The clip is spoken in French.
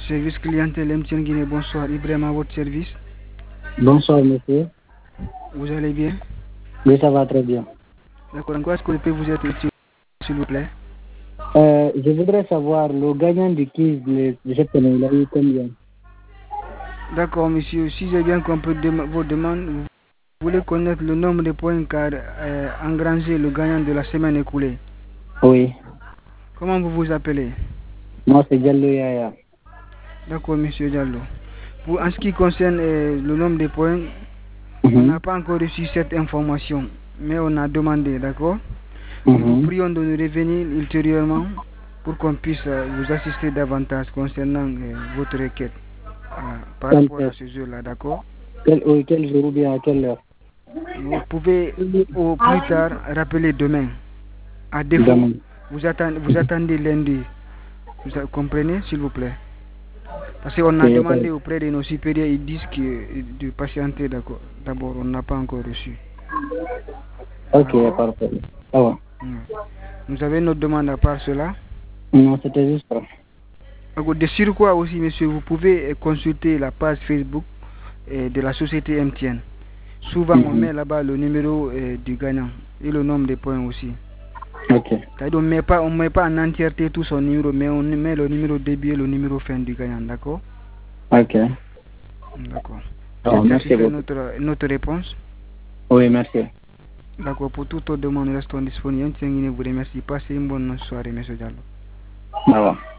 Service clientèle MTN Guinée, bonsoir. Ibrahim à votre service. Bonsoir, monsieur. Vous allez bien? Oui, ça va très bien. D'accord, en quoi est-ce que je peux vous être utile, s'il vous plaît? Je voudrais savoir, le gagnant du quiz de cette année, il a eu combien? D'accord, monsieur. Si j'ai bien compris vos demandes, vous voulez connaître le nombre de points qu'a engrangé le gagnant de la semaine écoulée. Oui. Comment vous vous appelez? Moi, c'est Diallo Yaya. D'accord, monsieur Diallo. En ce qui concerne le nombre de points, on n'a pas encore reçu cette information, mais on a demandé, d'accord? Nous prions de nous revenir ultérieurement pour qu'on puisse vous assister davantage concernant votre requête par rapport à ce jeu-là, d'accord? Quel jour ou bien à quelle heure? Vous pouvez au plus tard rappeler demain. À défaut, vous attendez lundi. Vous comprenez, s'il vous plaît? Parce qu'on a demandé auprès de nos supérieurs, ils disent que de patienter d'abord, on n'a pas encore reçu. Ok, parfait. Ça va. Vous avez notre demande à part cela? Non, c'était juste ça. De surcroît aussi, monsieur, vous pouvez consulter la page Facebook de la société MTN. Souvent, on met là-bas le numéro du gagnant et le nombre de points aussi. Ok. On ne met pas en entièreté tout son numéro, mais on met le numéro début et le numéro fin du gagnant, d'accord? Ok. D'accord. Merci beaucoup. Notre réponse? Oui, merci. D'accord, pour toute autre demande, restons disponibles. Vous remercie. Passez une bonne soirée, monsieur Diallo. Au revoir.